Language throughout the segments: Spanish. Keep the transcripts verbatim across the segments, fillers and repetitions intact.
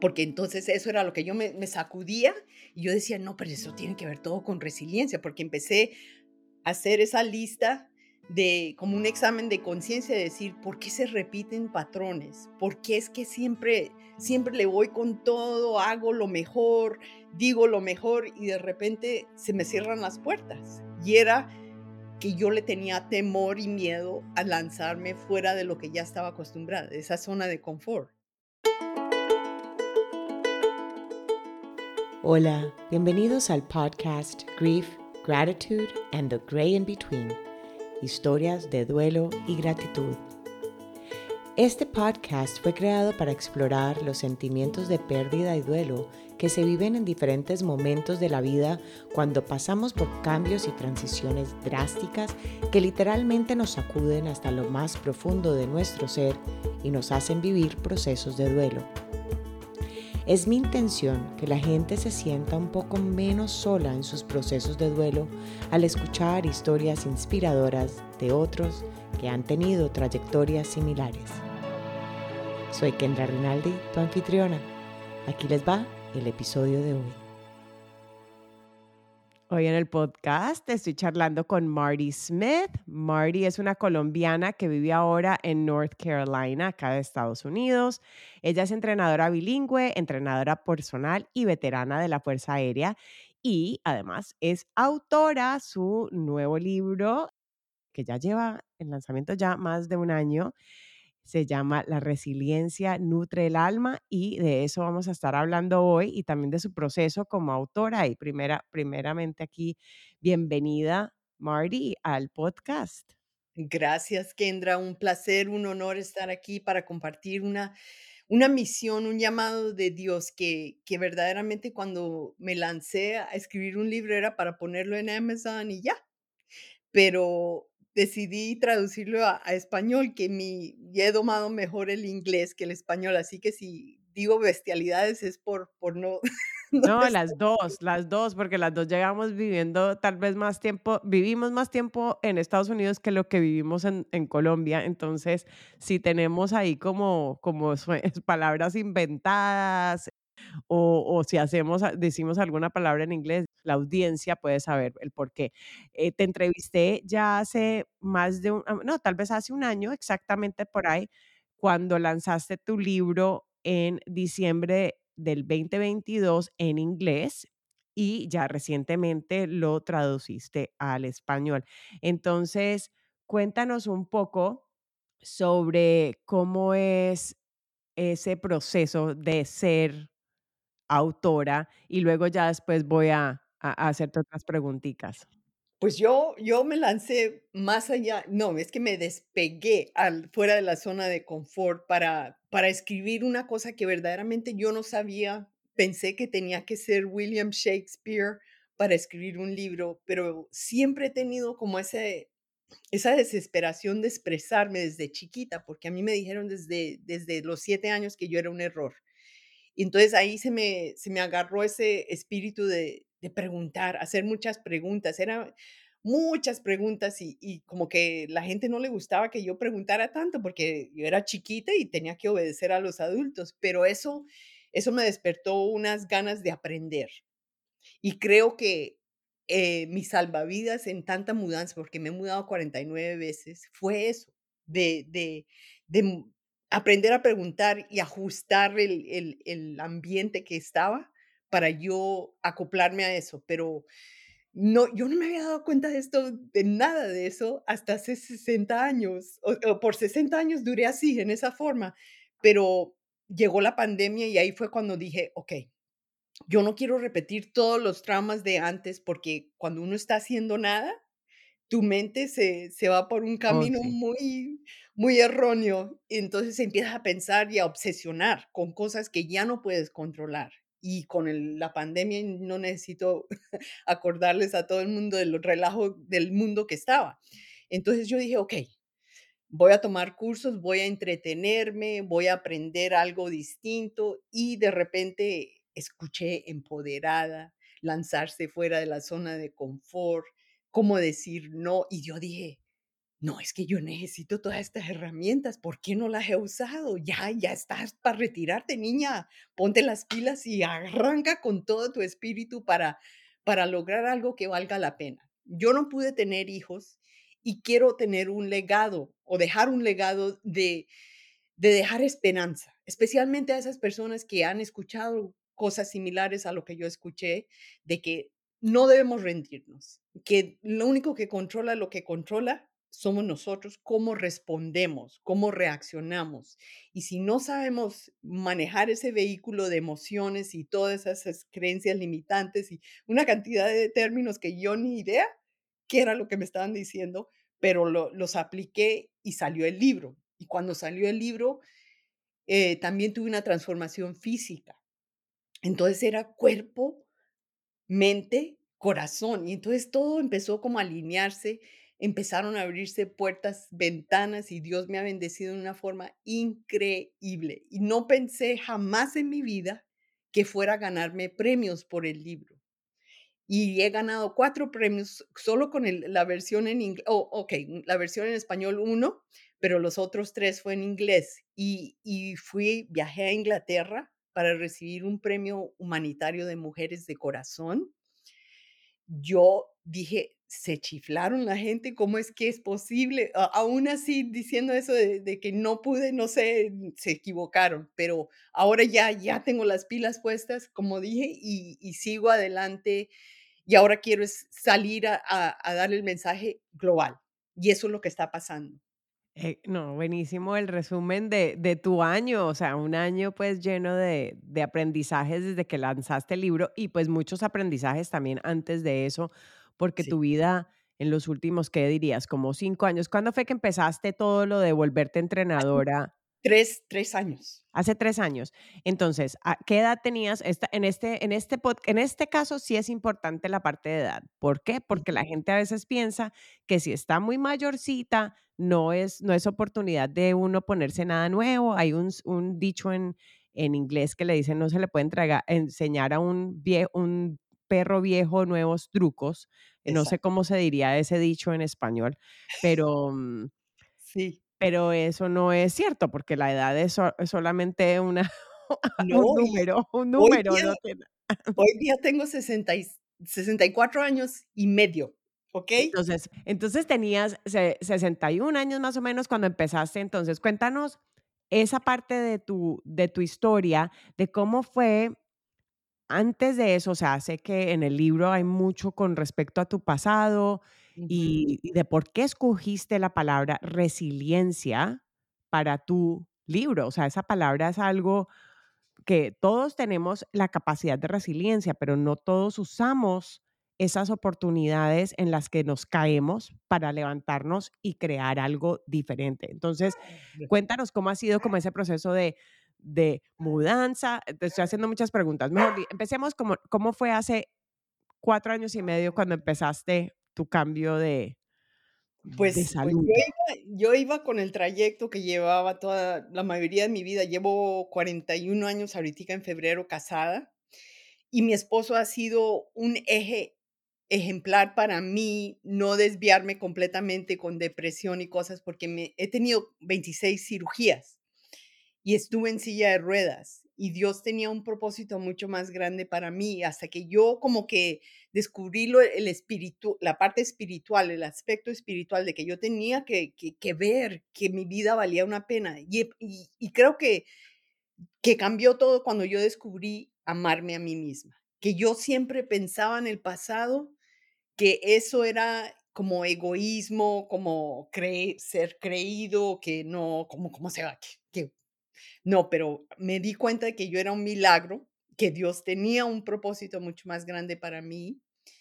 porque entonces eso era lo que yo me me sacudía, y yo decía: "No, pero eso tiene que ver todo con resiliencia", porque empecé a hacer esa lista de como un examen de conciencia, de decir: "¿Por qué se repiten patrones? ¿Por qué es que siempre siempre le voy con todo, hago lo mejor, digo lo mejor, y de repente se me cierran las puertas?". Y era que yo le tenía temor y miedo a lanzarme fuera de lo que ya estaba acostumbrada, de esa zona de confort. Hola, bienvenidos al podcast Grief, Gratitude and the Gray in Between, historias de duelo y gratitud. Este podcast fue creado para explorar los sentimientos de pérdida y duelo que se viven en diferentes momentos de la vida cuando pasamos por cambios y transiciones drásticas que literalmente nos sacuden hasta lo más profundo de nuestro ser y nos hacen vivir procesos de duelo. Es mi intención que la gente se sienta un poco menos sola en sus procesos de duelo al escuchar historias inspiradoras de otros que han tenido trayectorias similares. Soy Kendra Rinaldi, tu anfitriona. Aquí les va el episodio de hoy. Hoy en el podcast estoy charlando con Marty Smith. Marty es una colombiana que vive ahora en North Carolina, acá de Estados Unidos. Ella es entrenadora bilingüe, entrenadora personal y veterana de la Fuerza Aérea. Y además es autora. Su nuevo libro, que ya lleva en lanzamiento ya más de un año, se llama La resiliencia nutre el alma, y de eso vamos a estar hablando hoy y también de su proceso como autora. Y primera, primeramente aquí, bienvenida Marty al podcast. Gracias, Kendra, un placer, un honor estar aquí para compartir una una misión, un llamado de Dios que que verdaderamente cuando me lancé a escribir un libro era para ponerlo en Amazon y ya, pero decidí traducirlo a a español, que mi y he domado mejor el inglés que el español, así que si digo bestialidades es por por no no No, estar. las dos, las dos, porque las dos llegamos viviendo tal vez más tiempo, vivimos más tiempo en Estados Unidos que lo que vivimos en, en Colombia. Entonces, si tenemos ahí como, como sue- palabras inventadas, o, o si hacemos, a- decimos alguna palabra en inglés, la audiencia puede saber el por qué. Eh, te entrevisté ya hace más de un, ah, no, tal vez hace un año, exactamente por ahí, cuando lanzaste tu libro en diciembre del dos mil veintidós en inglés, y ya recientemente lo traduciste al español. Entonces, cuéntanos un poco sobre cómo es ese proceso de ser autora, y luego ya después voy a a a hacerte otras preguntitas. Pues yo yo me lancé más allá, no, es que me despegué al fuera de la zona de confort para para escribir una cosa que verdaderamente yo no sabía. Pensé que tenía que ser William Shakespeare para escribir un libro, pero siempre he tenido como ese esa desesperación de expresarme desde chiquita, porque a mí me dijeron desde desde los siete años que yo era un error. Y entonces ahí se me se me agarró ese espíritu de de preguntar, hacer muchas preguntas. Era muchas preguntas y y como que la gente no le gustaba que yo preguntara tanto, porque yo era chiquita y tenía que obedecer a los adultos, pero eso eso me despertó unas ganas de aprender. Y creo que, eh, mi salvavidas en tanta mudanza, porque me he mudado cuarenta y nueve veces, fue eso, de de de mm, aprender a preguntar y ajustar el el el ambiente que estaba para yo acoplarme a eso, pero no, yo no me había dado cuenta de esto, de nada de eso, hasta hace sesenta años, o o por sesenta años duré así, en esa forma, pero llegó la pandemia y ahí fue cuando dije: "Okey, yo no quiero repetir todos los traumas de antes", porque cuando uno está haciendo nada, tu mente se se va por un Oh, camino sí. muy muy erróneo, y entonces empiezas a pensar y a obsesionar con cosas que ya no puedes controlar. Y con el la pandemia no necesito acordarles a todo el mundo del relajo del mundo que estaba. Entonces yo dije: "Okey, voy a tomar cursos, voy a entretenerme, voy a aprender algo distinto", y de repente escuché empoderada, lanzarse fuera de la zona de confort, cómo decir no, y yo dije: no, es que yo necesito todas estas herramientas, ¿por qué no las he usado? Ya, ya estás para retirarte, niña. Ponte las pilas y arranca con todo tu espíritu para, para lograr algo que valga la pena. Yo no pude tener hijos y quiero tener un legado o dejar un legado de, de dejar esperanza, especialmente a esas personas que han escuchado cosas similares a lo que yo escuché, de que no debemos rendirnos, que lo único que controla lo que controla somos nosotros, cómo respondemos, cómo reaccionamos. Y si no sabemos manejar ese vehículo de emociones y todas esas creencias limitantes y una cantidad de términos que yo ni idea qué era lo que me estaban diciendo, pero lo- los apliqué y salió el libro. Y cuando salió el libro, eh, también tuve una transformación física. Entonces era cuerpo, mente, corazón. Y entonces todo empezó como a alinearse, empezaron a abrirse puertas, ventanas y Dios me ha bendecido de una forma increíble. Y no pensé jamás en mi vida que fuera a ganarme premios por el libro. Y he ganado cuatro premios solo con el la versión en inglés. Oh, okey, la versión en español uno, pero los otros tres fue en inglés. Y y fui viajé a Inglaterra para recibir un premio humanitario de mujeres de corazón. Yo dije: "Se chiflaron la gente, ¿cómo es que es posible?". A aún así, diciendo eso de de que no pude, no sé, se equivocaron, pero ahora ya ya tengo las pilas puestas, como dije, y y sigo adelante, y ahora quiero es salir a a a dar el mensaje global, y eso es lo que está pasando. Eh, no, buenísimo el resumen de, de tu año, o sea, un año pues lleno de, de aprendizajes desde que lanzaste el libro y pues muchos aprendizajes también antes de eso, porque Sí. tu vida en los últimos, ¿qué dirías? Como cinco años. ¿Cuándo fue que empezaste todo lo de volverte Hace entrenadora? tres tres años. Hace tres años. Entonces, ¿a qué edad tenías? Esta en este en este pod en este caso sí es importante la parte de edad, ¿por qué? Porque Ujú, la gente a veces piensa que si está muy mayorcita, no es no es oportunidad de uno ponerse nada nuevo. Hay un s un dicho en en inglés que le dicen: "No se le puede entregar enseñar a un vie un perro viejo nuevos trucos". No sé exacto. cómo se diría ese dicho en español, pero, mm, Sí. pero eso no es cierto, porque la edad es so es solamente una un No, y número, un hoy número, día no tiene hoy día tengo sesenta y sesenta y cuatro años y medio, ¿okey? entonces entonces tenías se sesenta y un años más o menos cuando empezaste, entonces cuéntanos esa parte de tu de tu historia, de cómo fue antes de eso, o sea, sé que en el libro hay mucho con respecto a tu pasado Ujú. y y de por qué escogiste la palabra resiliencia para tu libro, o sea, esa palabra es algo que todos tenemos la capacidad de resiliencia, pero no todos usamos esas oportunidades en las que nos caemos para levantarnos y crear algo diferente. Entonces, cuéntanos cómo ha sido como ese proceso de, de mudanza. Te estoy haciendo muchas preguntas. Mejor, di- empecemos como, ¿cómo fue hace cuatro años y medio cuando empezaste tu cambio de, de Pues pues salud? yo iba yo iba con el trayecto que llevaba toda la mayoría de mi vida. Llevo cuarenta y uno años ahoritica en febrero casada, y mi esposo ha sido un eje ejemplar para mí, no desviarme completamente con depresión y cosas, porque me he tenido veintiséis cirugías. Y estuve en silla de ruedas, y Dios tenía un propósito mucho más grande para mí, hasta que yo como que descubrí lo el espíritu la parte espiritual, el aspecto espiritual de que yo tenía que que que ver que mi vida valía una pena. Y y y creo que que cambió todo cuando yo descubrí amarme a mí misma, que yo siempre pensaba en el pasado que eso era como egoísmo, como cree ser creído, que no, como cómo se va? Que no, pero me di cuenta de que yo era un milagro, que Dios tenía un propósito mucho más grande para mí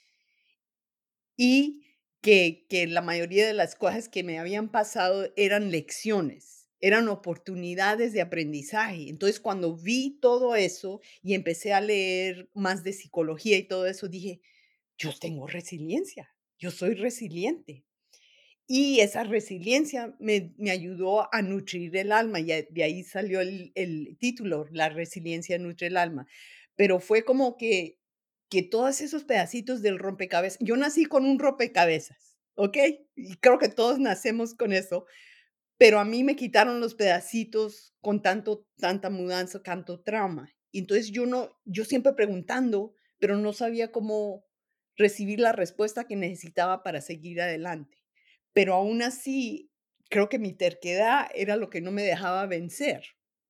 y que que la mayoría de las cosas que me habían pasado eran lecciones, eran oportunidades de aprendizaje. Entonces, cuando vi todo eso y empecé a leer más de psicología y todo eso, dije: "Yo tengo resiliencia, yo soy resiliente". Y esa resiliencia me me ayudó a nutrir el alma, y de ahí salió el el título, La resiliencia nutre el alma. Pero fue como que que todos esos pedacitos del rompecabezas yo nací con un rompecabezas, ¿ok? Y creo que todos nacemos con eso, pero a mí me quitaron los pedacitos con tanto tanta mudanza, tanto trauma. Y entonces yo no yo siempre preguntando, pero no sabía cómo recibir la respuesta que necesitaba para seguir adelante. Pero aún así, creo que mi terquedad era lo que no me dejaba vencer,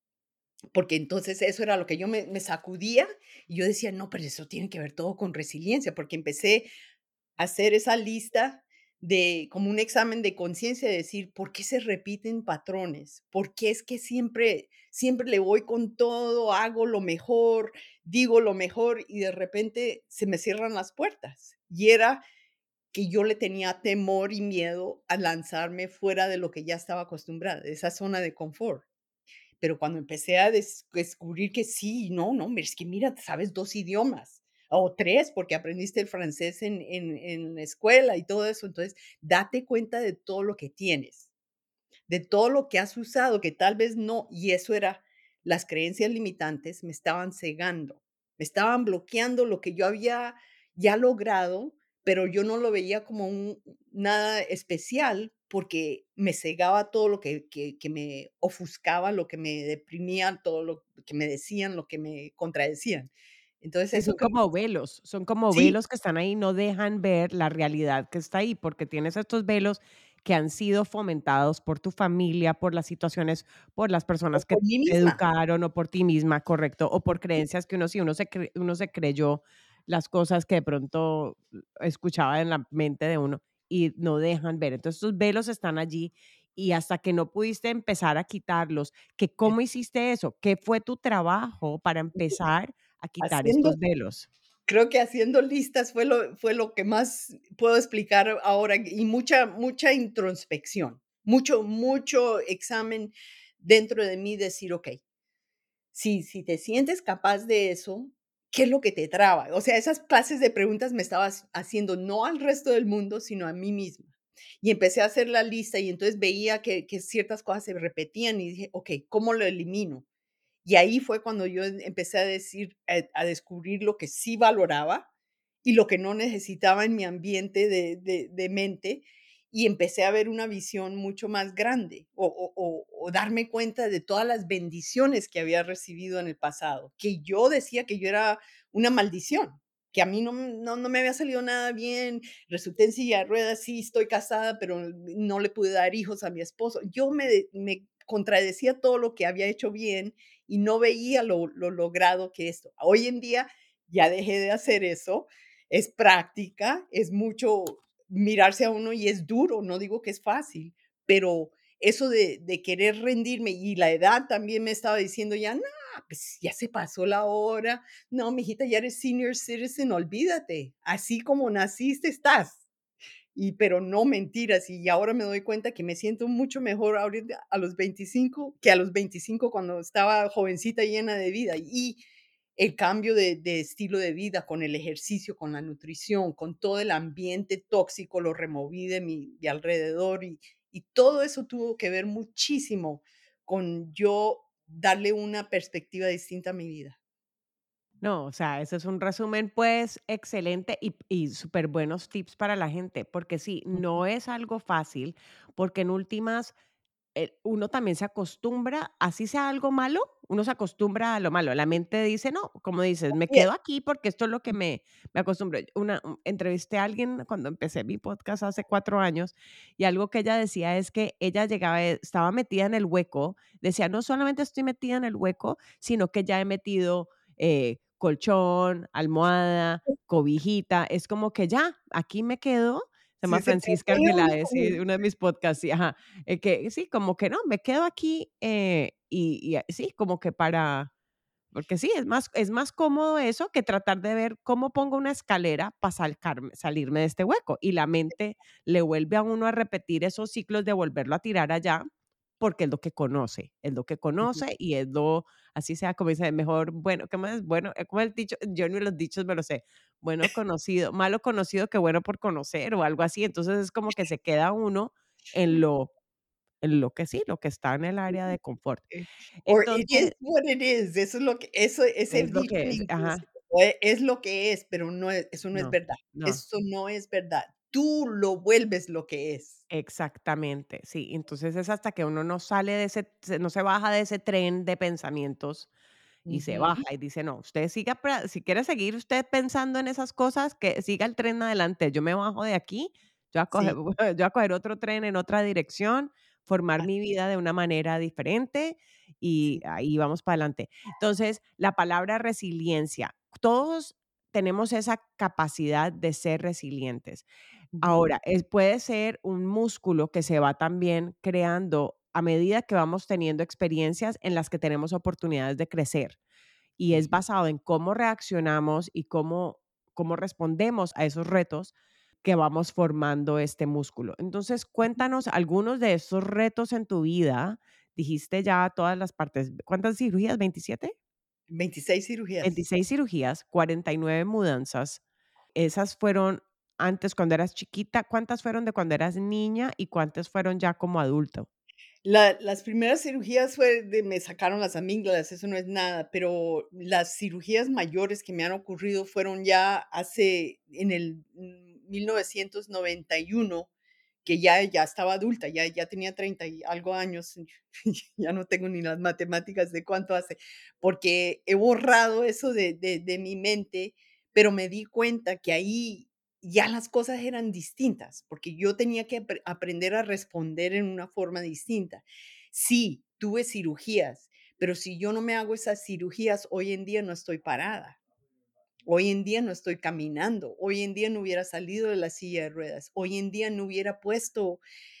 porque entonces eso era lo que yo me me sacudía, y yo decía: "No, pero eso tiene que ver todo con resiliencia", porque empecé hacer esa lista de como un examen de conciencia, de decir, ¿por qué se repiten patrones? ¿Por qué es que siempre siempre le voy con todo, hago lo mejor, digo lo mejor y de repente se me cierran las puertas? Y era que yo le tenía temor y miedo a lanzarme fuera de lo que ya estaba acostumbrada, de esa zona de confort. Pero cuando empecé a des descubrir que sí, no, no, hombre, es que mira, sabes dos idiomas, o tres porque aprendiste el francés en en en la escuela y todo eso. Entonces, date cuenta de todo lo que tienes, de todo lo que has usado, que tal vez no, y eso era las creencias limitantes me estaban cegando, me estaban bloqueando lo que yo había ya logrado, pero yo no lo veía como un nada especial, porque me cegaba todo lo que que que me ofuscaba, lo que me deprimía, todo lo que me decían, lo que me contradecían. Entonces, Sí, eso son creo como que velos, son como sí, velos que están ahí, no dejan ver la realidad que está ahí, porque tienes estos velos que han sido fomentados por tu familia, por las situaciones, por las o personas que por te mí misma. educaron o por ti misma, correcto, o por creencias que uno sí, uno se cre uno se creyó las cosas que de pronto escuchaba en la mente de uno y no dejan ver. Entonces, esos velos están allí y hasta que no pudiste empezar a quitarlos, que ¿cómo hiciste eso? ¿Qué fue tu trabajo para empezar a quitar Haciendo estos velos? Creo que haciendo listas fue lo fue lo que más puedo explicar ahora, y mucha mucha introspección, mucho mucho examen dentro de mí, decir: "Okey, si si te sientes capaz de eso, ¿qué es lo que te traba?". O sea, esas clases de preguntas me estabas haciendo, no al resto del mundo, sino a mí misma. Y empecé a hacer la lista, y entonces veía que que ciertas cosas se repetían, y dije: "Okey, ¿cómo lo elimino?". Y ahí fue cuando yo empecé a decir, eh, a descubrir lo que sí valoraba y lo que no necesitaba en mi ambiente de de de mente, y empecé a ver una visión mucho más grande, o o o o darme cuenta de todas las bendiciones que había recibido en el pasado, que yo decía que yo era una maldición, que a mí no no no me había salido nada bien, resulté en silla de ruedas, sí, estoy casada, pero no le pude dar hijos a mi esposo. Yo me de me contradecía todo lo que había hecho bien y no veía lo lo logrado que esto. Hoy en día ya dejé de hacer eso, es práctica, es mucho mirarse a uno y es duro, no digo que es fácil, pero eso de de querer rendirme y la edad también me estaba diciendo ya: "No, pues ya se pasó la hora. No, mijita, ya eres senior citizen, olvídate, así como naciste estás". Y pero no, mentiras, y ahora me doy cuenta que me siento mucho mejor ahorita a los veinticinco que a los veinticinco cuando estaba jovencita y llena de vida. Y el cambio de de estilo de vida con el ejercicio, con la nutrición, con todo el ambiente tóxico, lo removí de mi de alrededor, y y todo eso tuvo que ver muchísimo con yo darle una perspectiva distinta a mi vida. No, o sea, ese es un resumen, pues, excelente y y buenos tips para la gente, porque sí, Ujú. no es algo fácil, porque en últimas eh, uno también se acostumbra, así sea algo malo, uno se acostumbra a lo malo. La mente dice, no, como dices, me Bien. quedo aquí porque esto es lo que me, me acostumbro. Una, un- entrevisté a alguien cuando empecé mi podcast hace cuatro años y algo que ella decía es que ella llegaba, eh, estaba metida en el hueco, decía, no solamente estoy metida en el hueco, sino que ya he metido eh, colchón, almohada, cobijita, es como que ya, aquí me quedo. Se llama Si se Francisca protege uno Arbeláez, como sí, uno de mis podcasts, sí, ajá. Eh, que sí, como que no, me quedo aquí, eh, y y, ah, sí, como que para porque sí, es más es más cómodo eso que tratar de ver cómo pongo una escalera para salirme de este hueco, y la mente le vuelve a uno a repetir esos ciclos de volverlo a tirar allá, porque es lo que conoce, es lo que ujú. conoce y es lo así sea, como dice, mejor bueno, ¿cómo es? Bueno, eh, como el dicho, yo ni los dichos me lo sé, bueno conocido malo conocido que bueno por conocer, o algo así, entonces es como que se queda uno en lo en lo que sí, lo que está en el área de confort. Eh, or it is Entonces, what it is. Eso es lo que eso ese es lo dicho que en es, inglés, ajá, eh, es lo que es, pero no es eso no es no, verdad. no. Eso no es verdad. tú lo vuelves lo que es. Exactamente, sí. Entonces es hasta que uno no sale de ese, se- no se baja de ese tren de pensamientos y se baja Ujú. y dice, no, usted siga, pra- si quiere seguir usted pensando en esas cosas, que siga el tren adelante. Yo me bajo de aquí, yo a coger, Sí, yo a coger otro tren en otra dirección, formar mi así vida de una manera diferente y sí. ahí vamos para adelante. Entonces, la palabra resiliencia, todos tenemos esa capacidad de ser resilientes. Ujú, Ahora, es puede ser un músculo que se va también creando a medida que vamos teniendo experiencias en las que tenemos oportunidades de crecer, y es ujú. basado en cómo reaccionamos y cómo cómo respondemos a esos retos que vamos formando este músculo. Entonces, cuéntanos algunos de esos retos en tu vida. Dijiste ya todas las partes, ¿cuántas cirugías? ¿veintisiete? veintiséis cirugías. veintiséis cirugías, cuarenta y nueve mudanzas. Esas fueron antes cuando eras chiquita, ¿cuántas fueron de cuando eras niña y cuántas fueron ya como adulto? La las primeras cirugías fue de me sacaron las amígdalas, eso no es nada, pero las cirugías mayores que me han ocurrido fueron ya hace en el, mm, mil novecientos noventa y uno, que ya ya estaba adulta, ya ya tenía treinta y algo años, ya no tengo ni las matemáticas de cuánto hace, porque he borrado eso de de de mi mente, pero me di cuenta que ahí ya las cosas eran distintas, porque yo tenía que apre aprender a responder en una forma distinta. Sí, tuve cirugías, pero si yo no me hago esas cirugías, hoy en día no estoy parada. Hoy en día no estoy caminando. Hoy en día no hubiera salido de la silla de ruedas. Hoy en día no hubiera puesto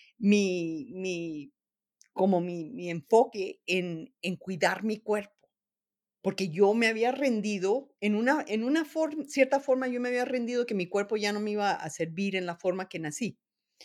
mi mi como mi mi enfoque en en cuidar mi cuerpo, porque yo me había rendido en una en una forma cierta forma, yo me había rendido que mi cuerpo ya no me iba a servir en la forma que nací.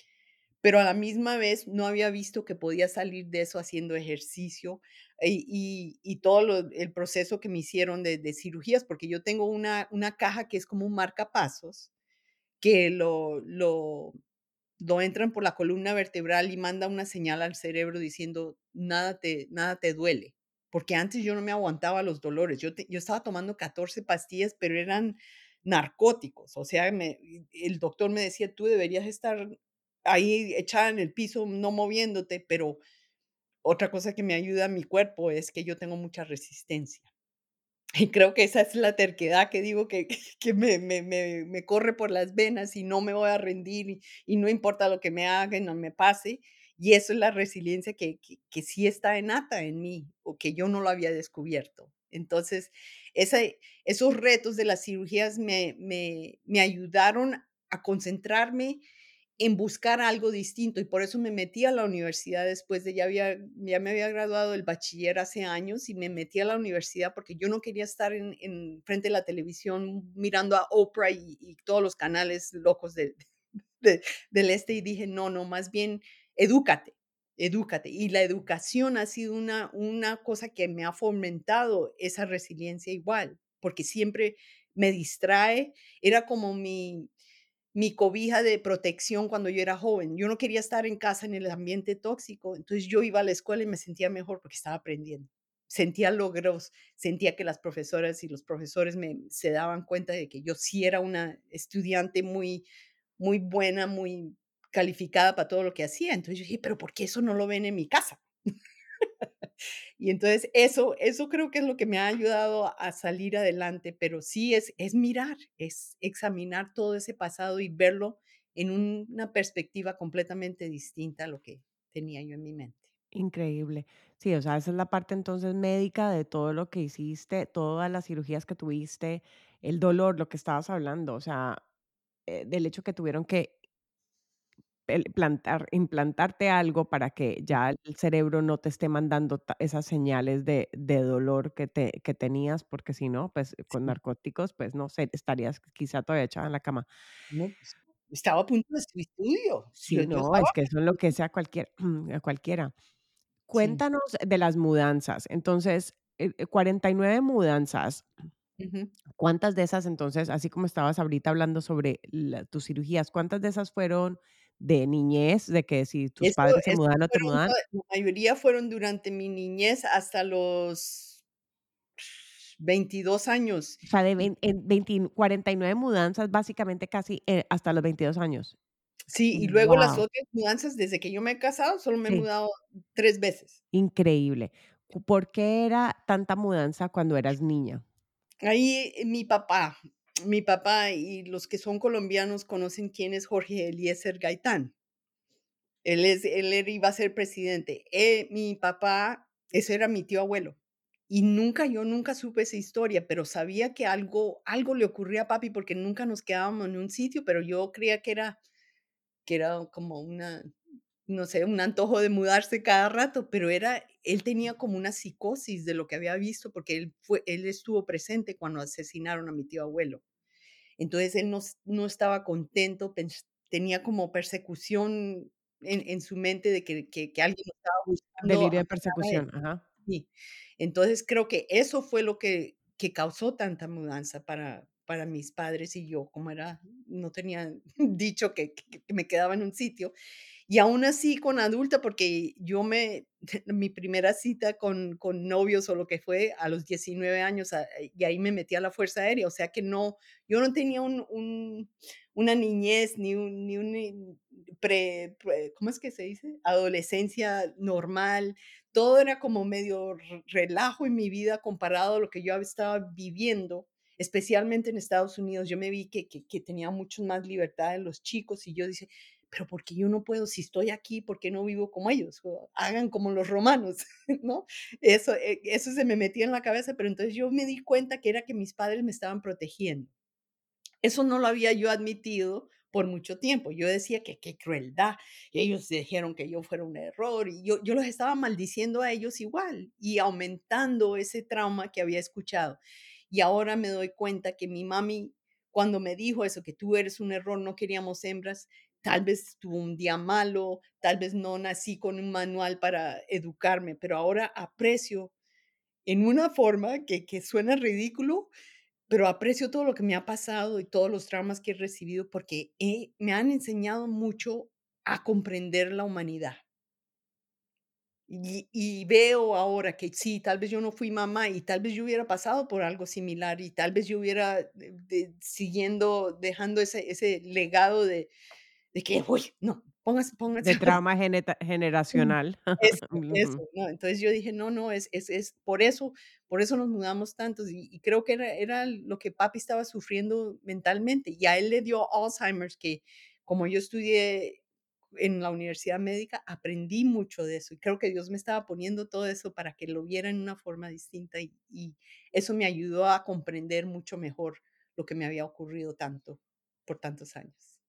Pero a la misma vez no había visto que podía salir de eso haciendo ejercicio, y y y todo lo el proceso que me hicieron de de cirugías, porque yo tengo una una caja que es como un marcapasos, que lo lo lo entran por la columna vertebral y manda una señal al cerebro diciendo: "Nada te nada te duele", porque antes yo no me aguantaba los dolores. Yo te yo estaba tomando catorce pastillas, pero eran narcóticos, o sea, me el doctor me decía: "Tú deberías estar ahí echada en el piso, no moviéndote", pero otra cosa que me ayuda a mi cuerpo es que yo tengo mucha resistencia. Y creo que esa es la terquedad que digo que que me me me me corre por las venas y no me voy a rendir y y no importa lo que me hagan o me pase. Y eso es la resiliencia que que que sí está innata en mí, o que yo no lo había descubierto. Entonces, ese esos retos de las cirugías me me me ayudaron a concentrarme en buscar algo distinto, y por eso me metí a la universidad después de ya había ya me había graduado del bachiller hace años, y me metí a la universidad porque yo no quería estar en en frente de la televisión mirando a Oprah y y todos los canales locos de de del este, y dije: "No, no, más bien edúcate, edúcate". Y la educación ha sido una una cosa que me ha fomentado esa resiliencia igual, porque siempre me distrae, era como mi mi cobija de protección cuando yo era joven. Yo no quería estar en casa en el ambiente tóxico, entonces yo iba a la escuela y me sentía mejor porque estaba aprendiendo. Sentía logros, sentía que las profesoras y los profesores me se daban cuenta de que yo sí era una estudiante muy muy buena, muy calificada para todo lo que hacía. Entonces yo dije: "Pero, ¿por qué eso no lo ven en mi casa?". Y entonces eso eso creo que es lo que me ha ayudado a salir adelante, pero sí es es mirar, es examinar todo ese pasado y verlo en un- una perspectiva completamente distinta a lo que tenía yo en mi mente. Increíble. Sí, o sea, esa es la parte entonces médica de todo lo que hiciste, todas las cirugías que tuviste, el dolor, lo que estabas hablando, o sea, eh, del hecho que tuvieron que el plantar, implantarte algo para que ya el cerebro no te esté mandando ta- esas señales de, de dolor que, te, que tenías, porque si no, pues con Sí, narcóticos, pues no sé, estarías quizá todavía echada en la cama. no, pues, estaba a punto de suicidio. Yo Sí, yo no, estaba es que eso enloquece a cualquier, a cualquiera. sí, Cuéntanos de las mudanzas. Entonces, eh, eh, cuarenta y nueve mudanzas. ujú. ¿Cuántas de esas entonces, así como estabas ahorita hablando sobre la- tus cirugías, cuántas de esas fueron de niñez, de que si tus Eso padres se eso mudan o te fueron mudan? toda la mayoría fueron durante mi niñez hasta los veintidós años. O sea, de Y vein- en veinte cuarenta y nueve mudanzas, básicamente casi eh, hasta los veintidós años. Sí, y luego las Wow, otras mudanzas, desde que yo me he casado, solo me he sí, mudado tres veces. increíble. Cu ¿Por qué era tanta mudanza cuando eras niña? Ahí, eh, mi papá, mi papá y los que son colombianos conocen quién es Jorge Eliezer Gaitán. Él es él era iba a ser presidente. Eh, mi papá, ese era mi tío abuelo. Y nunca, yo nunca supe esa historia, pero sabía que algo algo le ocurría a papi, porque nunca nos quedábamos en un sitio, pero yo creía que era que era como una, no sé, un antojo de mudarse cada rato, pero era él tenía como una psicosis de lo que había visto, porque él fue él estuvo presente cuando asesinaron a mi tío abuelo. Entonces, él no s no estaba contento, pens tenía como persecución en en su mente de que que que alguien lo estaba buscando Delirio a de matar a él. persecución, ajá. Sí. Entonces, creo que eso fue lo que que causó tanta mudanza para para mis padres y yo, como era no tenía dicho que que que me quedaba en un sitio, y aún así con adulta, porque yo me mi primera cita con con novios o lo que fue a los diecinueve años, ah, y ahí me metí a la Fuerza Aérea, o sea que no, yo no tenía un un una niñez ni un ni un ni pre pre ¿cómo es que se dice? Adolescencia normal. Todo era como medio r relajo en mi vida comparado a lo que yo estaba viviendo, especialmente en Estados Unidos. Yo me vi que que que tenía mucho más libertad de los chicos, y yo dije: pero ¿por qué yo no puedo? Si estoy aquí, ¿por qué no vivo como ellos? O hagan como los romanos, ¿no? Eso, eh, eso se me metía en la cabeza, pero entonces yo me di cuenta que era que mis padres me estaban protegiendo. Eso no lo había yo admitido por mucho tiempo. Yo decía que qué crueldad. Ellos dijeron que yo fuera un error y yo, yo los estaba maldiciendo a ellos igual y aumentando ese trauma que había escuchado. Y ahora me doy cuenta que mi mami, cuando me dijo eso, que tú eres un error, no queríamos hembras, tal vez tuvo un día malo, tal vez no nací con un manual para educarme, pero ahora aprecio en una forma que, que suena ridículo, pero aprecio todo lo que me ha pasado y todos los traumas que he recibido porque he me han enseñado mucho a comprender la humanidad. Y y veo ahora que sí, tal vez yo no fui mamá y tal vez yo hubiera pasado por algo similar y tal vez yo hubiera de de siguiendo dejando ese ese legado de de que: "Uy, no, póngase póngase". De trauma geneta Mm, generacional. eso, Ujú. eso, ¿no? Entonces yo dije: "No, no, es es es por eso por eso nos mudamos tantos", y y creo que era era lo que papi estaba sufriendo mentalmente, y a él le dio Alzheimer's, que como yo estudié en la universidad médica, aprendí mucho de eso, y creo que Dios me estaba poniendo todo eso para que lo viera en una forma distinta, y y eso me ayudó a comprender mucho mejor lo que me había ocurrido tanto por tantos años.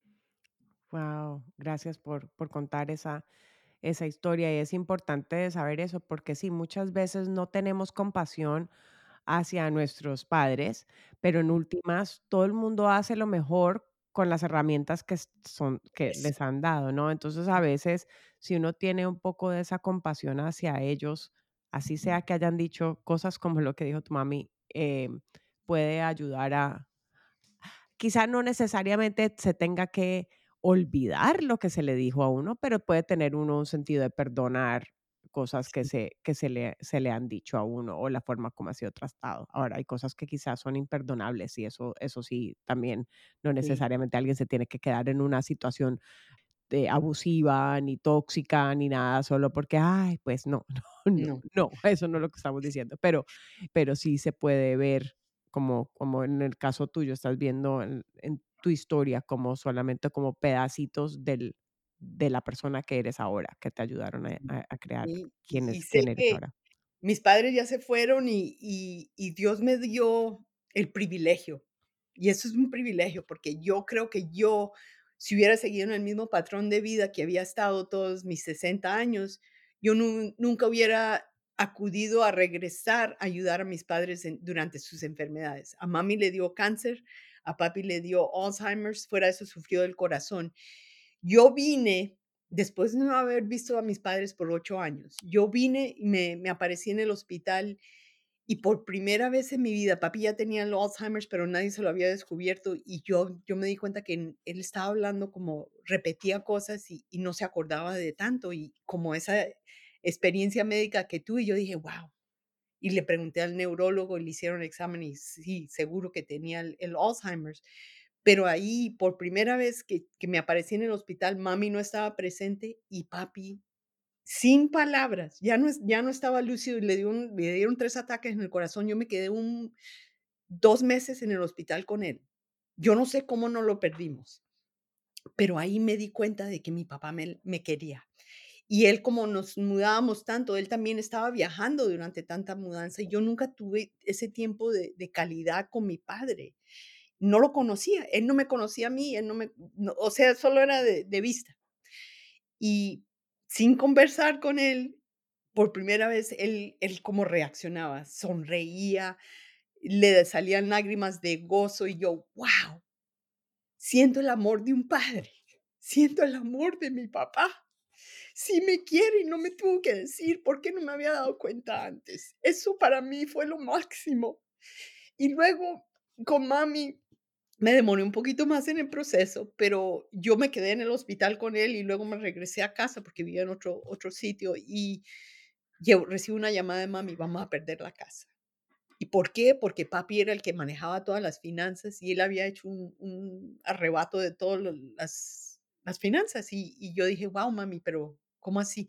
Guau, gracias por por contar esa esa historia, y es importante saber eso, porque sí, muchas veces no tenemos compasión hacia nuestros padres, pero en últimas todo el mundo hace lo mejor con las herramientas que s son que Eso, les han dado, ¿no? Entonces, a veces, si uno tiene un poco de esa compasión hacia ellos, así sea que hayan dicho cosas como lo que dijo tu mami, em, puede ayudar a quizá no necesariamente se tenga que olvidar lo que se le dijo a uno, pero puede tener uno un sentido de perdonar cosas que sí, se que se le se le han dicho a uno o la forma como ha sido tratado. Ahora, hay cosas que quizás son imperdonables y eso eso sí, también no sí, necesariamente alguien se tiene que quedar en una situación de abusiva, ni tóxica, ni nada, solo porque, ay, pues no, no, no, no, no, eso no es lo que estamos diciendo, pero pero sí se puede ver como como en el caso tuyo, estás viendo en en tu historia como solamente como pedacitos del de la persona que eres ahora, que te ayudaron a a a crear y quién y y es sé quién eres que ahora. mis padres ya se fueron y y y Dios me dio el privilegio, y eso es un privilegio, porque yo creo que yo, si hubiera seguido en el mismo patrón de vida que había estado todos mis sesenta años, yo nun nunca hubiera acudido a regresar a ayudar a mis padres en durante sus enfermedades. A mami le dio cáncer, a papi le dio Alzheimer's, fuera de eso sufrió del corazón. Yo vine después de no haber visto a mis padres por ocho años. Yo vine y me me aparecí en el hospital, y por primera vez en mi vida, papi ya tenía el Alzheimer's, pero nadie se lo había descubierto, y yo yo me di cuenta que n él estaba hablando como repetía cosas y y no se acordaba de tanto, y como esa experiencia médica que tuve, yo dije: "Guau". Y le pregunté al neurólogo, y le hicieron examen y sí, seguro que tenía el el Alzheimer's. Pero ahí, por primera vez que que me aparecí en el hospital, mami no estaba presente y papi, sin palabras, ya no es ya no estaba lúcido y le dio un le dieron tres ataques en el corazón. Yo me quedé un dos meses en el hospital con él. Yo no sé cómo no lo perdimos, pero ahí me di cuenta de que mi papá me me quería. Y él, como nos mudábamos tanto, él también estaba viajando durante tanta mudanza, y yo nunca tuve ese tiempo de de calidad con mi padre. No lo conocía, él no me conocía a mí, él no me no, o sea, solo era de de vista. Y sin conversar con él, por primera vez, él él cómo reaccionaba, sonreía, le salían lágrimas de gozo, y yo, guau, siento el amor de un padre, siento el amor de mi papá. Sí me quiere y no me tuvo que decir, ¿por qué no me había dado cuenta antes? Eso para mí fue lo máximo. Y luego con mami me demoré un poquito más en el proceso, pero yo me quedé en el hospital con él y luego me regresé a casa porque vivía en otro, otro sitio y yo recibo una llamada de mami, vamos a perder la casa. ¿Y por qué? Porque papi era el que manejaba todas las finanzas y él había hecho un, un arrebato de todas las, las finanzas. Y, y yo dije, wow, mami, pero ¿cómo así?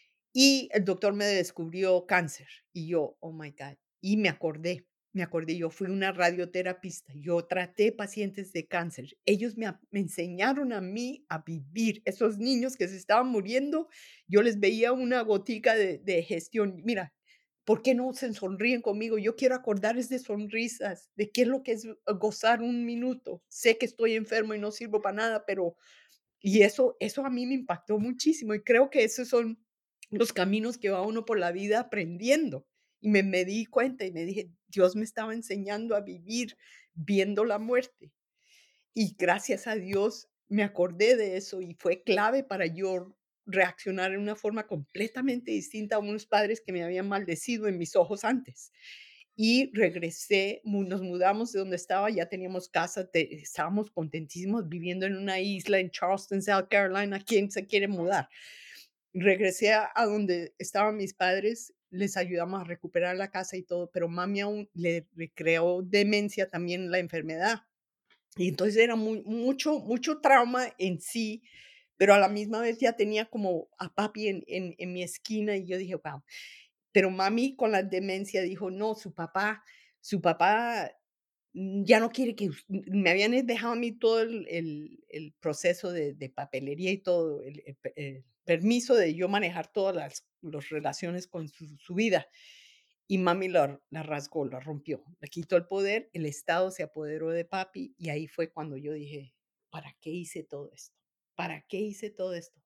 Y el doctor me descubrió cáncer y yo, oh my God, y me acordé, me acordé, yo fui una radioterapista, yo traté pacientes de cáncer, ellos me, a- me enseñaron a mí a vivir, esos niños que se estaban muriendo, yo les veía una gotica de, de gestión, mira, ¿por qué no se sonríen conmigo? Yo quiero acordarles de sonrisas, de qué es lo que es gozar un minuto, sé que estoy enfermo y no sirvo para nada, pero y eso eso a mí me impactó muchísimo, y creo que esos son los caminos que va uno por la vida aprendiendo. Y me me di cuenta y me dije: "Dios me estaba enseñando a vivir viendo la muerte". Y gracias a Dios me acordé de eso, y fue clave para yo reaccionar en una forma completamente distinta a unos padres que me habían maldecido en mis ojos antes. Y regresé, mu nos mudamos de donde estaba, ya teníamos casa, te estábamos contentísimos viviendo en una isla en Charleston, South Carolina, ¿quién se quiere mudar? Regresé a a donde estaban mis padres, les ayudamos a recuperar la casa y todo, pero mami aún le le creó demencia también la enfermedad. Y entonces era muy mucho mucho trauma en sí, pero a la misma vez ya tenía como a papi en en en mi esquina, y yo dije: "Guau". Pero mami con la demencia dijo: "No, su papá su papá, mm, ya no quiere que us". Me habían, eh, dejado a mí todo el el el proceso de de papelería y todo, el el pe el permiso de yo manejar todas las los relaciones con su su vida. Y mami la la rasgó, la rompió, le quitó el poder, el Estado se apoderó de papi, y ahí fue cuando yo dije: "¿Para qué hice todo esto? ¿Para qué hice todo esto?".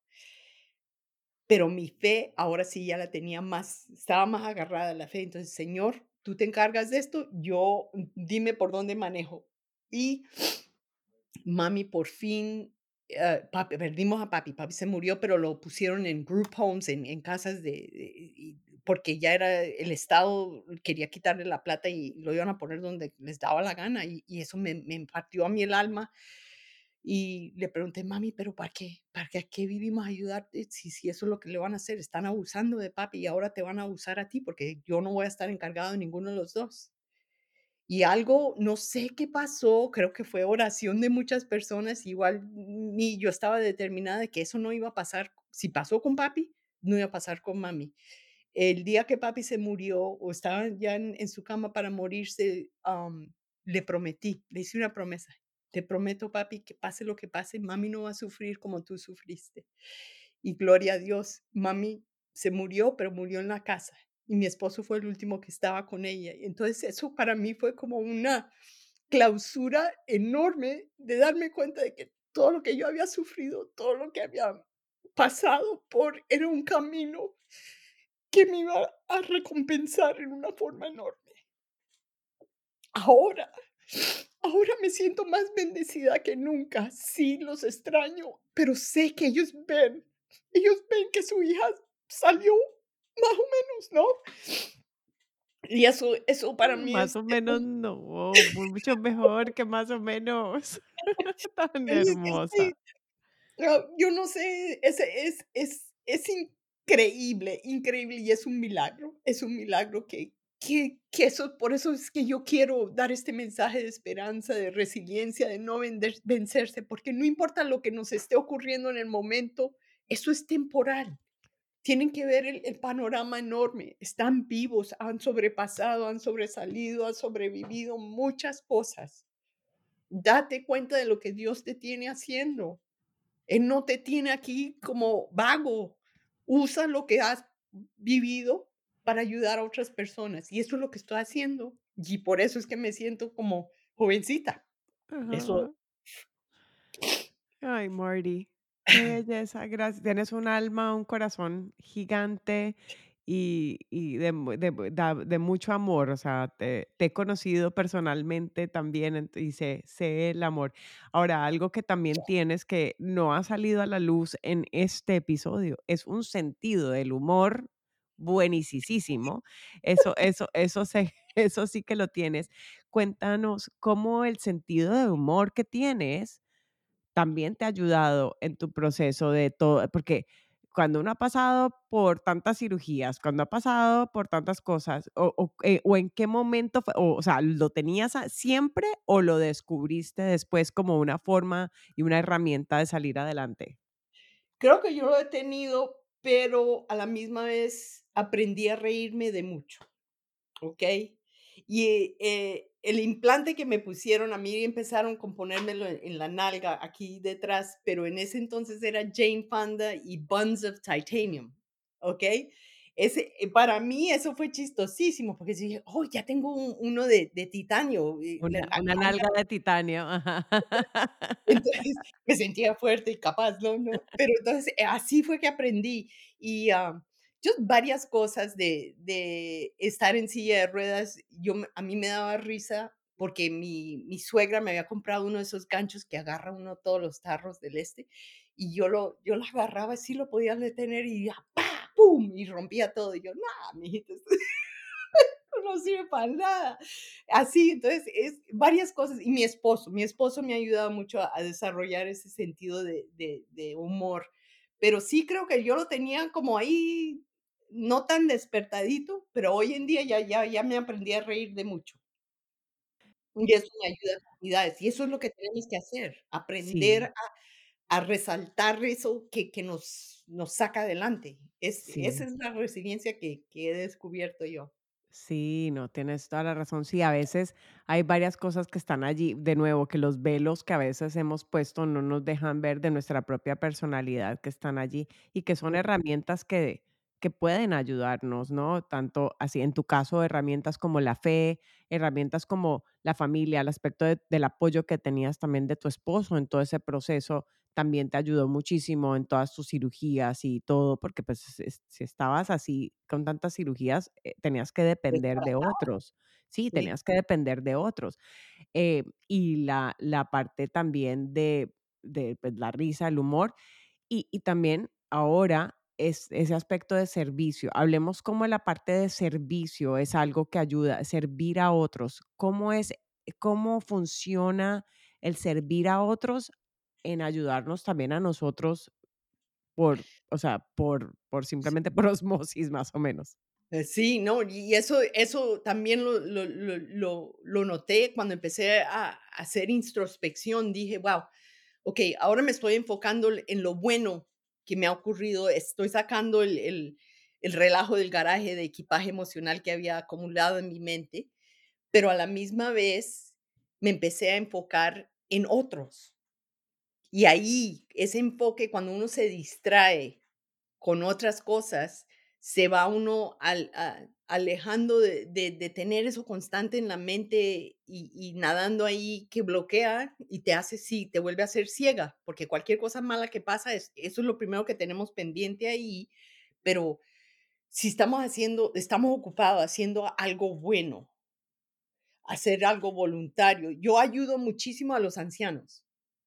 Pero mi fe ahora sí ya la tenía más, estaba más agarrada a la fe. Entonces, Señor, tú te encargas de esto, yo, mm, dime por dónde manejo. Y mami por fin, eh, papi, perdimos a papi, papi se murió, pero lo pusieron en group homes, en, en casas de, de- y- porque ya era el Estado, quería quitarle la plata y lo iban a poner donde les daba la gana, y, y eso me, me partió a mí el alma. Y le pregunté: "Mami, ¿pero para qué? ¿Para qué, a qué vivimos a ayudarte si si eso es lo que le van a hacer? Están abusando de papi y ahora te van a abusar a ti, porque yo no voy a estar encargado de ninguno de los dos". Y algo, no sé qué pasó, creo que fue oración de muchas personas, igual ni yo estaba determinada de que eso no iba a pasar. Si pasó con papi, no iba a pasar con mami. El día que papi se murió, o estaba ya en en su cama para morirse, am, le prometí, le hice una promesa. Te prometo, papi, que pase lo que pase, mami no va a sufrir como tú sufriste. Y gloria a Dios, mami se murió, pero murió en la casa, y mi esposo fue el último que estaba con ella. Y entonces eso para mí fue como una clausura enorme de darme cuenta de que todo lo que yo había sufrido, todo lo que había pasado por, era un camino que me iba a recompensar en una forma enorme. Ahora, ahora me siento más bendecida que nunca. Sí, los extraño, pero sé que ellos ven, ellos ven que su hija salió más o menos, ¿no? Y eso, eso para mí Más es, o es menos un- no, mucho mejor que más o menos. Tan es que sí, hermosa. ah, yo no sé, es, es, es, es increíble, increíble, y es un milagro, es un milagro que, que que eso por eso es que yo quiero dar este mensaje de esperanza, de resiliencia, de no vender vencerse, porque no importa lo que nos esté ocurriendo en el momento, eso es temporal. Tienen que ver el el panorama enorme. Están vivos, han sobrepasado, han sobresalido, han sobrevivido muchas cosas. Date cuenta de lo que Dios te tiene haciendo. Él no te tiene aquí como vago. Usa lo que has vivido para ayudar a otras personas. Y eso es lo que estoy haciendo. Y por eso es que me siento como jovencita. Eso, Ajá. Ay, Marty, qué belleza, gracias. Tienes un alma, un corazón gigante y, y de, mu- de mu- da- de mucho amor. O sea, te, te he conocido personalmente también ent- y sé, sé el amor. Ahora, algo que también tienes que no ha salido a la luz en este episodio es un sentido del humor buenísimo. Eso, eso, eso, sé, eso sí que lo tienes. Cuéntanos cómo el sentido de humor que tienes también te ha ayudado en tu proceso de todo, porque cuando uno ha pasado por tantas cirugías, cuando ha pasado por tantas cosas, o, o, eh, o en qué momento fue, o, o sea, ¿lo tenías a- siempre o lo descubriste después como una forma y una herramienta de salir adelante? creo que yo lo he tenido, pero a la misma vez aprendí a reírme de mucho. Okey. Y, eh, el implante que me pusieron, a mí empezaron con ponérmelo en en la nalga, aquí detrás, pero en ese entonces era Jane Fonda y Buns of Titanium, ¿okey? Ese, eh, para mí eso fue chistosísimo, porque sí dije: "Oh, ya tengo un uno de de titanio", y la Una, la una nalga. nalga de titanio. Ajá. Entonces, me sentía fuerte y capaz, ¿no? ¿no? Pero entonces, eh, así fue que aprendí. Y, ah, yo varias cosas de de estar en silla de ruedas, yo me a mí me daba risa porque mi mi suegra me había comprado uno de esos ganchos que agarra uno todos los tarros del este, y yo lo yo lo agarraba así, lo podía detener y ya, ¡pa! ¡Pum! Y rompía todo. Y yo: "No, mijito, no sirve para nada". Así, entonces, es varias cosas. Y mi esposo, mi esposo me ha ayudado mucho a, a desarrollar ese sentido de, de, de humor. Pero sí creo que yo lo tenía como ahí, no tan despertadito, pero hoy en día ya, ya, ya me aprendí a reír de mucho. Y eso me ayuda a comunidades. Y eso es lo que tenemos que hacer, aprender Sí, a, a resaltar eso que, que nos, nos saca adelante. Es, esa sí. es la resiliencia que, que he descubierto yo. Sí, no, tienes toda la razón. Sí, a veces hay varias cosas que están allí, de nuevo, que los velos que a veces hemos puesto no nos dejan ver de nuestra propia personalidad que están allí y que son herramientas que, que pueden ayudarnos, ¿no? Tanto así, en tu caso, herramientas como la fe, herramientas como la familia, el aspecto de- del apoyo que tenías también de tu esposo en todo ese proceso también te ayudó muchísimo en todas tus cirugías y todo, porque pues es- si estabas así con tantas cirugías, eh, tenías que depender de otros. Sí, Sí. tenías que depender de otros. Eh, y la, la parte también de, de pues, la risa, el humor, y, y también ahora es ese aspecto de servicio. Hablemos cómo la parte de servicio es algo que ayuda, servir a otros. ¿Cómo es, cómo funciona el servir a otros en ayudarnos también a nosotros por, o sea, por, por simplemente por osmosis más o menos? Eh, sí, no, y eso eso también lo lo lo lo lo noté cuando empecé a hacer introspección. Dije: "Guau, okey, ahora me estoy enfocando en lo bueno que me ha ocurrido, estoy sacando el el el relajo del garaje de equipaje emocional que había acumulado en mi mente", pero a la misma vez me empecé a enfocar en otros. Y ahí, ese enfoque, cuando uno se distrae con otras cosas, se va uno al a alejando de de de tener eso constante en la mente y y nadando ahí que bloquea y te hace sí, te vuelve a hacer ciega, porque cualquier cosa mala que pasa es eso es lo primero que tenemos pendiente ahí, pero si estamos haciendo estamos ocupados haciendo algo bueno, hacer algo voluntario. Yo ayudo muchísimo a los ancianos.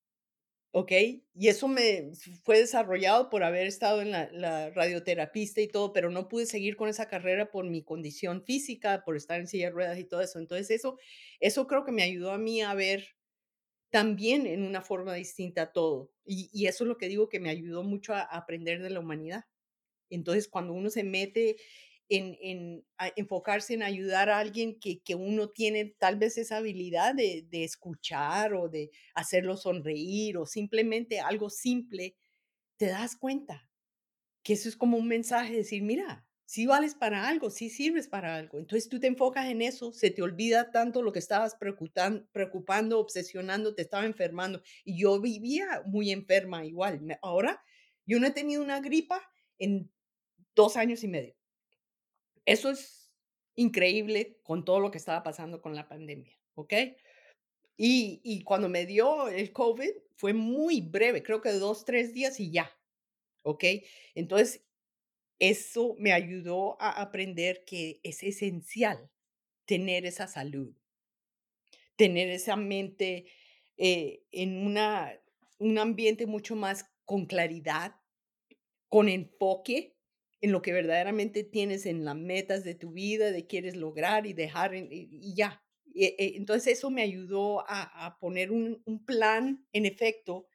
Okey, y eso me fue desarrollado por haber estado en la la radioterapista y todo, pero no pude seguir con esa carrera por mi condición física, por estar en silla de ruedas y todo eso. Entonces, eso eso creo que me ayudó a mí a ver también en una forma distinta todo. Y y eso es lo que digo que me ayudó mucho a a aprender de la humanidad. Entonces, cuando uno se mete en, en a- enfocarse en ayudar a alguien que, que uno tiene tal vez esa habilidad de, de escuchar o de hacerlo sonreír o simplemente algo simple, te das cuenta que eso es como un mensaje, decir, mira, sí vales para algo, sí sirves para algo. Entonces tú te enfocas en eso, se te olvida tanto lo que estabas preocupan- preocupando, obsesionando, te estaba enfermando. Y yo vivía muy enferma igual. Me- Ahora yo no he tenido una gripa en dos años y medio. Eso es increíble con todo lo que estaba pasando con la pandemia, ¿ok? Y, y cuando me dio el COVID fue muy breve, creo que dos, tres días y ya, ¿ok? Entonces eso me ayudó a aprender que es esencial tener esa salud, tener esa mente, eh, en una un ambiente mucho más con claridad, con enfoque en lo que verdaderamente tienes en las metas de tu vida, de quieres lograr y dejar en y y ya. E e entonces, eso me ayudó a a poner un un plan en efecto.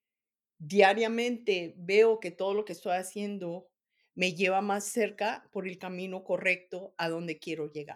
Diariamente veo que todo lo que estoy haciendo me lleva más cerca por el camino correcto a donde quiero llegar.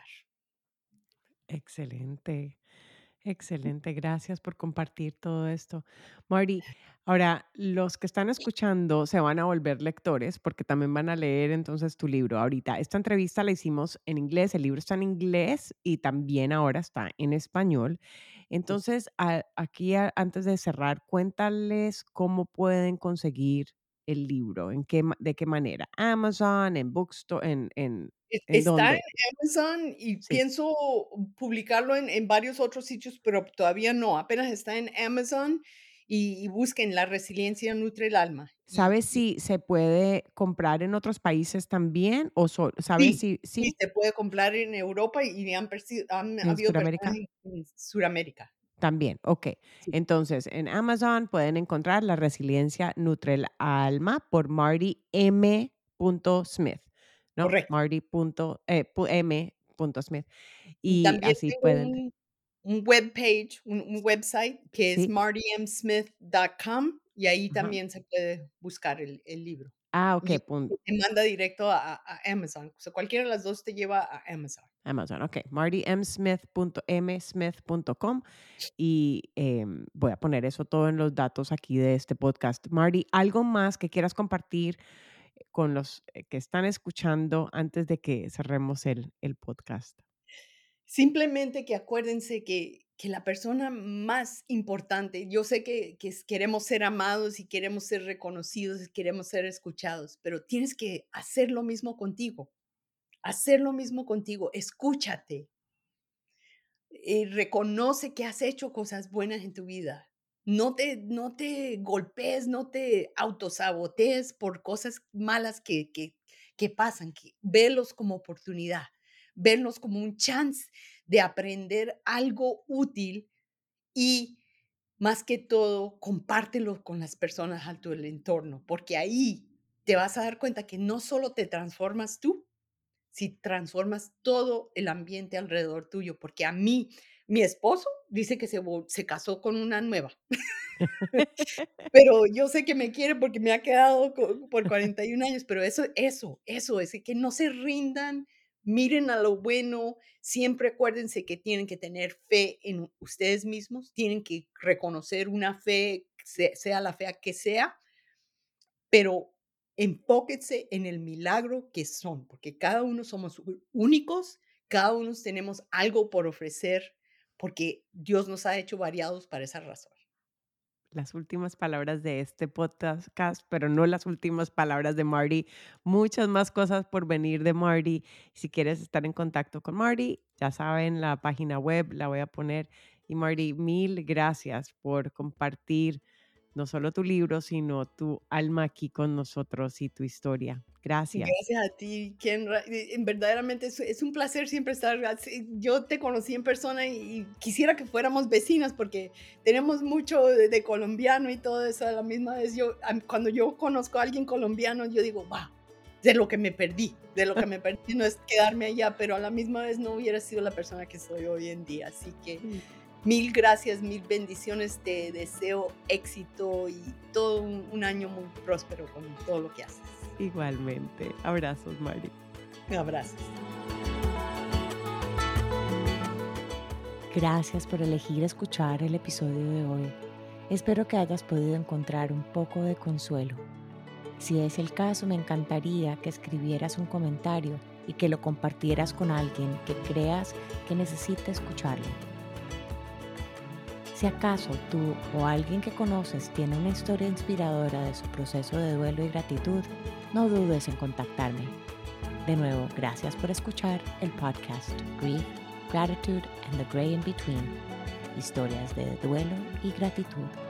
Excelente. Excelente, gracias por compartir todo esto. Marty, ahora los que están escuchando se van a volver lectores porque también van a leer entonces tu libro. Ahorita, esta entrevista la hicimos en inglés, el libro está en inglés y también ahora está en español. Entonces, a- aquí a- antes de cerrar, cuéntales cómo pueden conseguir el libro, en qué, ma- de qué manera. Amazon, en Bookstore, en, en, Es ¿en está en dónde? Amazon y Sí. pienso publicarlo en en varios otros sitios, pero todavía no. Apenas está en Amazon y y busquen La resiliencia nutre el alma. Y ¿Sabes si se puede comprar en otros países también? O so sabes sí, si sí, sí, se puede comprar en Europa y han persi han en habido personas Suramérica? en en Suramérica. También, okey. Sí, Entonces, en Amazon pueden encontrar La resiliencia nutre el alma por Marty M. Smith, ¿no? correcto. Marty punto, eh, pu M. Smith. Y Y también así tengo pueden un un webpage, un un website que es sí, marty m smith punto com y ahí ajá. también se puede buscar el el libro. Ah, okey, Y pun te manda directo a a a Amazon. O sea, cualquiera de las dos te lleva a Amazon. Amazon, okey, marty m smith punto m smith punto com. Y em, voy a poner eso todo en los datos aquí de este podcast. Marty, ¿algo más que quieras compartir con los eh, que están escuchando antes de que cerremos el, el podcast? Simplemente que acuérdense que que la persona más importante, yo sé que que s queremos ser amados y queremos ser reconocidos y queremos ser escuchados, pero tienes que hacer lo mismo contigo, hacer lo mismo contigo, escúchate. Eh, reconoce que has hecho cosas buenas en tu vida. No te, no te golpees, no te autosabotees por cosas malas que, que, que pasan. Que, velos como oportunidad, verlos como un chance de aprender algo útil y más que todo, compártelo con las personas a tu entorno, porque ahí te vas a dar cuenta que no solo te transformas tú, si transformas todo el ambiente alrededor tuyo, porque a mí, mi esposo dice que se, vol- se casó con una nueva, pero yo sé que me quiere porque me ha quedado co- por cuarenta y un años, pero eso, eso, eso, es que no se rindan, miren a lo bueno, siempre acuérdense que tienen que tener fe en ustedes mismos, tienen que reconocer una fe, se- sea la fe que sea, pero enfóquense en el milagro que son, porque cada uno somos u- únicos, cada uno tenemos algo por ofrecer, porque Dios nos ha hecho variados para esa razón. Las últimas palabras de este podcast, pero no las últimas palabras de Marty. Muchas más cosas por venir de Marty. Si quieres estar en contacto con Marty, ya saben, la página web la voy a poner. Y Marty, mil gracias por compartir no solo tu libro, sino tu alma aquí con nosotros y tu historia. Gracias. Gracias a ti, Ken. Ra- eh, en verdaderamente es, es un placer siempre estar. así. Yo te conocí en persona y, y quisiera que fuéramos vecinas porque tenemos mucho de, de colombiano y todo eso. A la misma vez, yo, am- cuando yo conozco a alguien colombiano, yo digo, wow, de lo que me perdí, de lo que me perdí no es quedarme allá, pero a la misma vez no hubiera sido la persona que soy hoy en día. Así que mil gracias, mil bendiciones. Te deseo éxito y todo un, un año muy próspero con todo lo que haces. Igualmente. Abrazos, Mari. Abrazos. Gracias por elegir escuchar el episodio de hoy. Espero que hayas podido encontrar un poco de consuelo. Si es el caso, me encantaría que escribieras un comentario y que lo compartieras con alguien que creas que necesite escucharlo. Si acaso tú o alguien que conoces tiene una historia inspiradora de su proceso de duelo y gratitud, no dudes en contactarme. De nuevo, gracias por escuchar el podcast Grief, Gratitude and the Gray in Between, historias de duelo y gratitud.